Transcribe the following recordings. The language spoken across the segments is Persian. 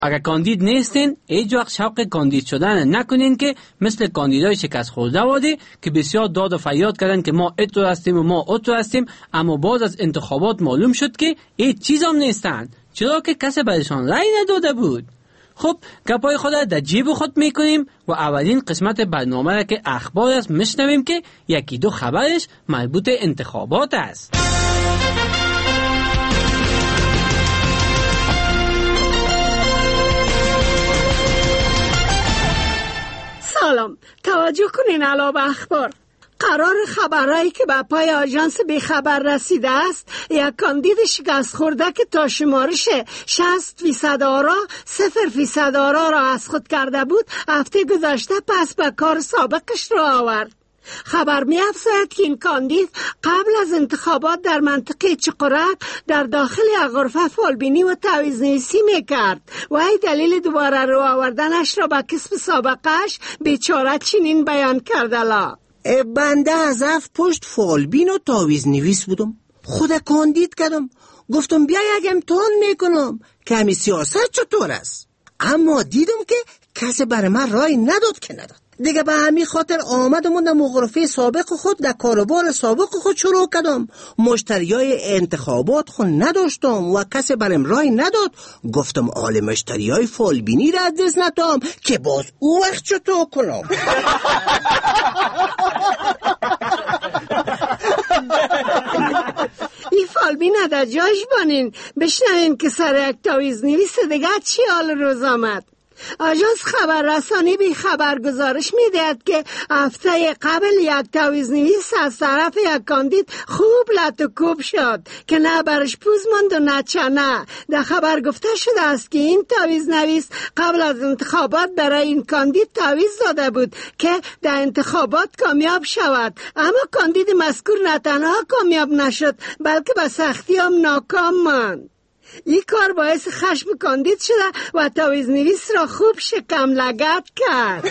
اگر کاندید نیستین هیچ وقت شوق کاندید شدن نکنین که مثل کاندیدای شکست خورده واده که بسیار داد و فریاد کردن که ما اتو هستیم و ما اتو هستیم، اما بعد از انتخابات معلوم شد که هیچ چیز هم نیستن، چرا که کسی برشان رأی نداده بود. خب گپای خود در جیب خود میکنیم و اولین قسمت برنامه را که اخبار است میشنویم که یکی دو خبرش مربوط انتخابات است. سلام، توجه کنین علاوه اخبار. قرار خبرهایی که به پای آژانس بیخبر رسیده است، یک کاندید شکست خورده که تا شمارش 60% آرا 0% آرا را از خود کرده بود هفته گذشته پس به کار سابقش را آورد. خبر می افزاید که این کاندید قبل از انتخابات در منطقه چقرک در داخل غرفه فالبینی و تعویض نویسی می کرد و ای دلیل دوباره رو آوردنش را به کسب سابقش بیچاره چنین بیان کرده. لا بنده از پشت فالبین و تعویض نویس بودم، خود کاندید کردم، گفتم بیا یک امتحان میکنم که همی سیاست چطور است، اما دیدم که کسی برای من رای نداد که نداد. دیگه به همین خاطر آمدم و در مغرفه سابق خود در کاروبار سابق خود شروع کردم. مشتریای انتخابات خود نداشتم و کسی برام رای نداد. گفتم آل مشتریای فالبینی را از دست ندم که باز او وقت چطور کنم. این فالبین در جایش بانین بشنوین که سر یک تعویض نویس دیگه چی حال روز آمد. آژانس خبررسانی بی خبر گزارش می‌دهد که هفته قبل یک تعویض نویس از طرف یک کاندید خوب لط و کوب شد که نه برش پوز ماند و نه چنه. در خبر گفته شده است که این تعویض نویس قبل از انتخابات برای این کاندید تعویض داده بود که در انتخابات کامیاب شود، اما کاندید مذکور نه تنها کامیاب نشد بلکه به سختی هم ناکام ماند. این کار باعث خشم کاندید شده و تعویض نویس را خوب شکم لگد کرد.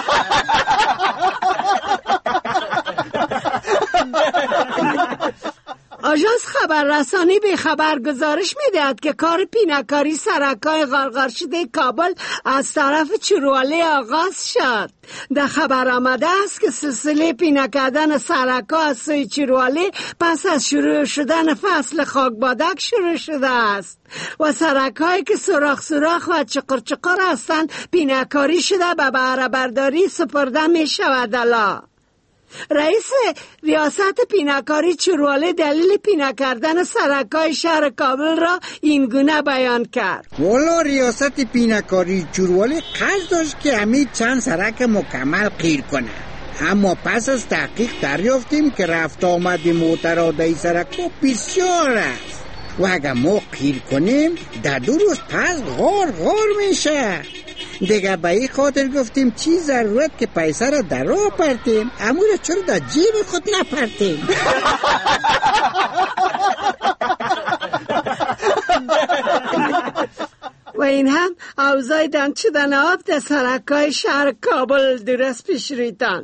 آژانس خبررسانی به خبر گزارش می‌دهد که کار پینه‌کاری سرکای غارغار شده کابل از طرف چرولی آغاز شد. در خبر آمده است که سلسله پینه کردن سرکا از سوی چرولی پس از شروع شدن فصل خاکبادک شروع شده است و سرکایی که سوراخ و چقر هستند پینه‌کاری شده به بهره برداری سپرده می شود. رئیس ریاست پینه‌کاری چرولی دلیل پینه کردن سرکای شهر کابل را این گونه بیان کرد. والا ریاست پینه‌کاری چرولی قصد داشت که همین چند سرک مکمل قیر کنه، اما پس از تحقیق دریافتیم که رفت آمد موترادای سرکا بسیار است و اگر ما قیر کنیم در 2 روز پس غار میشه. دیگه به این خاطر گفتیم چی ضرورت که پیسه را در راه پرتیم، اما چرا در جیب خود نپرتیم. و این هم اوضاع دنگ شدن آب در سرکای شهر کابل درست پیش ریتان.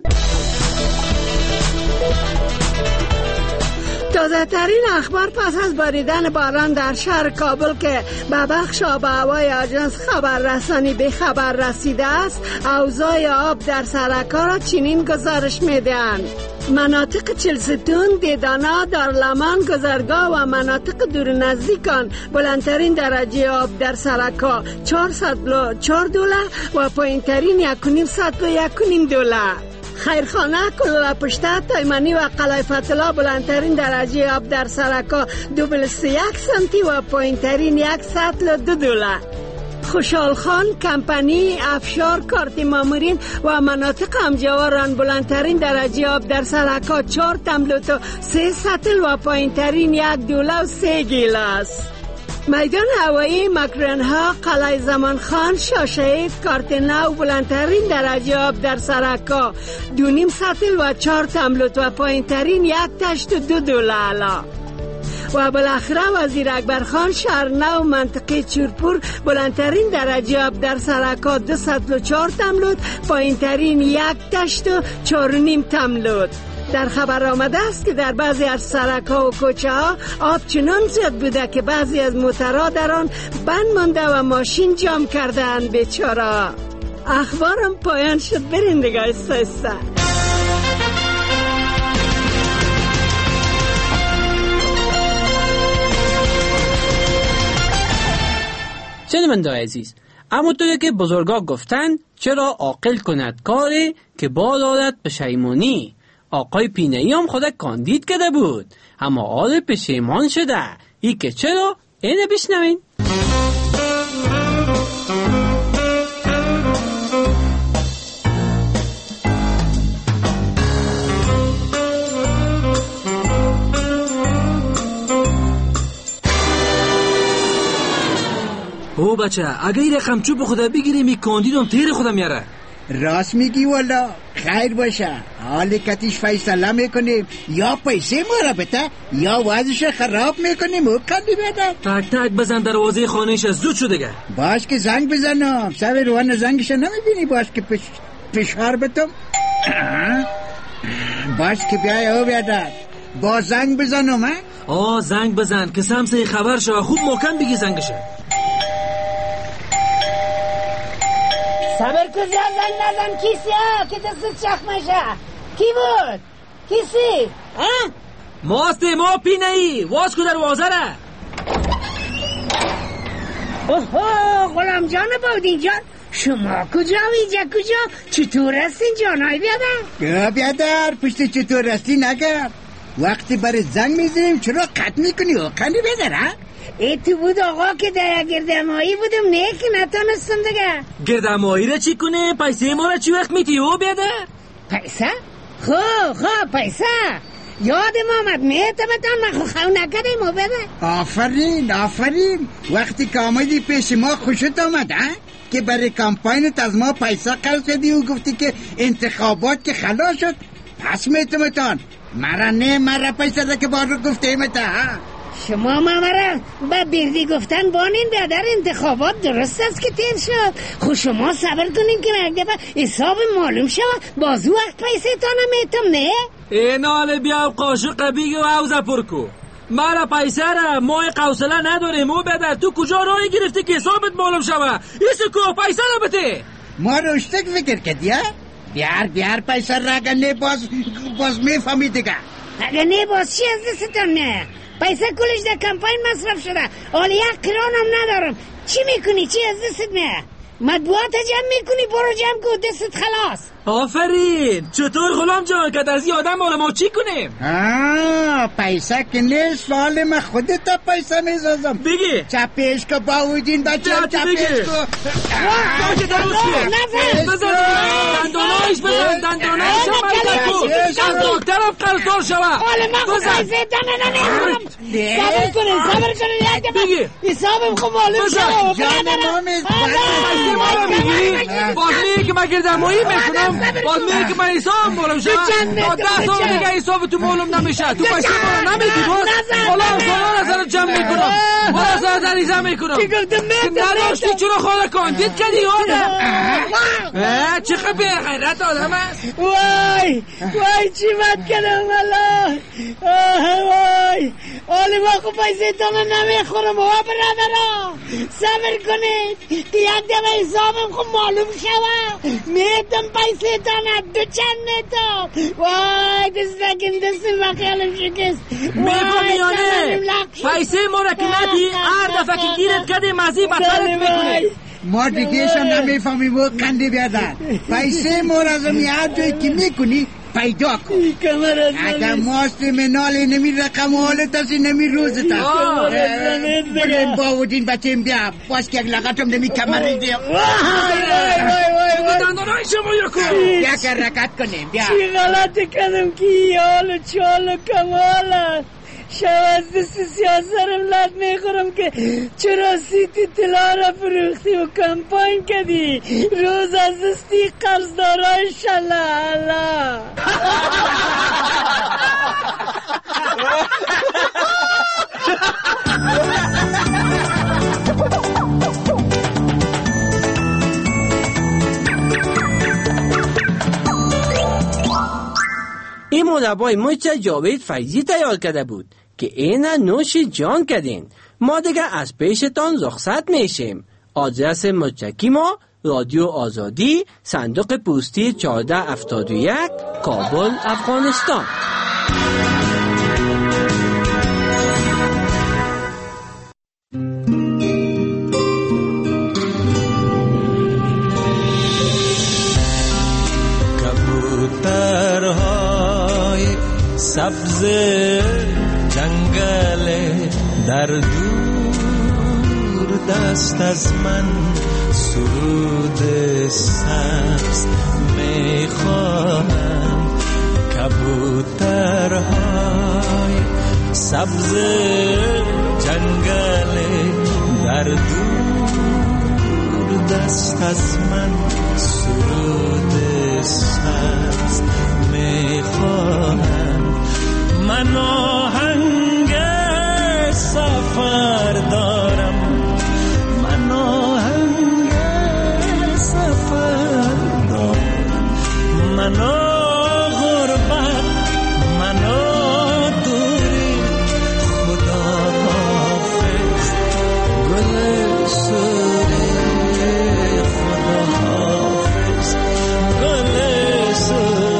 تازه ترین اخبار پس از باریدن باران در شهر کابل که به بخش آب و هوای آژانس خبررسانی به خبر رسیده است، اوضاع آب در سرک‌ها را چنین گزارش می‌دهند: مناطق چلستون، دیدانا، دارالمان، گذرگاه و مناطق دور نزدیکان بلندترین درجه آب در سرک‌ها 404 دلار و پایین‌ترین 1.5 دلار. خیرخانه، کلولا پشته، تایمانی و قلعه فتلا بلندترین درجه آب در سرکا 2.1 سانتی و پایین‌ترین 102 دلار. خوشحال خان، کمپانی، افشار، کارت مامورین و مناطق همجواران بلندترین درجه آب در سرکا 4.3 سطل و پایین‌ترین 1 دلار و 3 گیلاس. میدان هوایی، مکرانها، قلعه زمانخان، شاشهید، کارتنا و بلندترین درجه آب در سرکا 2.5 سطل و 4 تملت و پایین‌ترین 1.2 دلار. و بالاخره وزیر اکبرخان شهر نو منطقه چورپور بلندترین درجه آب در سرکات 204 تملود، پایین ترین 1 تشت و 4.5 تملود. در خبر آمده است که در بعضی از سرک‌ها و کوچه‌ها آب چنان زیاد بوده که بعضی از موترها در آن بند مانده و ماشین جام کرده‌اند. بیچاره. اخبارم پایان شد. برین دیگه ایسته. شنونده‌های عزیز، همونطوری که بزرگا گفتن چرا عاقل کند کاری که باد آرد پشیمانی. آقای پینه‌ای هم خود کاندید کرده بود، اما حال پشیمان شده. ای که چرا؟ اینه بشنوین. او بچه اگه این رقم چوب خدا بگیریم این کاندیدم تیر خودم میاره. راست میگی والا، خیر باشه. حال کتیش فیصله میکنیم یا پیسه ما را بده یا وضعش خراب میکنیم. او کندی بده تک تک بزن دروازه خانهش زود شده گه. باش که زنگ بزنم. سوی روان زنگش نمیبینی؟ باش که فشار بتم. باش که بیای او بیادر با زنگ بزنم. زنگ بزن که سمسه خبر شو خوب محکم بگی زنگشه. صبر کن زنگ نزن. کیسی ها که دست چخمشه؟ کی بود؟ کیسی؟ ماستی ما پینه‌ای واز کو دروازه را. اوه غلام جان بودین جان، شما کجا ویجا کجا؟ چطور هستین جانای بیادر؟ بیادر پشت چطور هستی نگر. وقتی برای زنگ میزنیم چرا قط میکنی؟ او کنی بیادر ای تو بود آقا که در گردمایی بودم نه که نتانستم دیگه. گردمایی را چی کنه؟ پیسه ما را چی وقت میتی او بیاده؟ پیسه؟ خب پیسه یادم آمد. میتمتان من خو نکردیم او بیاده. آفرین وقتی که آمدی پیش ما خوشت آمد که برای کمپاینت از ما پیسه قرض کردی و گفتی که انتخابات که خلاص شد. پس میتمتان مرا پیسه ده که بار رو گفته ایمتا. شما مرا با بیردی گفتن بانین بیادر انتخابات درست است که تیر شد. خود شما صبر کنین که مگه حساب معلوم شد بازو وقت پیسه تا نمیتم نه؟ این حال بیا قاشق بیگی و عوضه پرکو. مرا پیسه را ما قوصله نداریم او بیادر. تو کجا رای گرفتی که حسابت معلوم شد؟ ایسو کو پیسه را بده. ما روشتک فکر کردی بیار پیسه را. اگر نه باز میفهمی دیگه. اگر نه باز چی از دستم نه؟ پیسه کلش در کمپاین مصرف شده. حالا 1 کرانم ندارم. چی میکنی؟ چی از دستت نه؟ مطبوعات جمع میکنی؟ برو جمع کن دستت خلاص. آفرین. چطور غلام جان که از این آدم ما چی کنیم؟ پیسه که نیست سوال من خودت پیسه میزازم. بگی چپیش که باودین بچه چپیش که دندانایش بزن. دندانایش هم پیسه کن دکترم قرضدار شوه. حالا من خود پیسه تانه نمیخورم. صبر کنین بگی حسابم خود معلوم شوه. باز میگه که من گردمایی میکنم. باز میگه که من حساب معلوم شد. تا 10 سال دیگه حساب تو معلوم نمیشه. تو پیسه معلوم نمیدی باز. حالا سر جمع میکنم. حالا سر دریزه میکنم. نداشتی چرا خواهد کاندید کردی آدم؟ چقدر به غیرت آدم هست. وای چی بد کردم الله. وای حالا ما خود پیسه تانه نمیخورم. برادرها صبر کنید که یک دفعه حسابم خود معلوم شوه. میتم پیسه تانه 2 چند میتم. وای دست مخیالم شکست. میفهمیانه پیسه ما را که ندی هر دفعه که گیرت کردی مزی بطرت میکنه. ما دیگهشم نمیفهمیم و قنده بیادر. پیسه ما را زمی هر جایی که میکنی پیدا کن. اگر ماست منال نمی رقم و حالت هستی نمی روزت هست. بلین باودین بچه بیا باز که یک لغتم نمی کمره دیم. دندانای شما یکو بیا که رکت کنیم بیا. چی غلط کردم که حال چال و کمال است. شب از دست سیاسرم لط میخورم که چرا سیتی طلا را فروختی و کمپاین کردی. روز از دستی قرضدارای شلا. این مربای مچ جاوید فیضی تیار کرده بود که اینا نوش جان کردین. ما دیگه از پیشتان رخصت میشیم. آدرس مچکی ما رادیو آزادی، صندوق پستی 1471، کابل، افغانستان. کبوترهای سبز جنگل در دور دست از من سرود سبز میخواهم. کبوترهای سبز جنگل در دور دست از من سرود سبز میخواهم. من آهنگ سفر دارم، من آهنگ سفر دارم، من غربت، من دوری، خدا حافظ گل سوری، خدا حافظ گل سوری.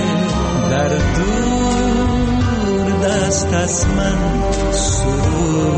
از من سرود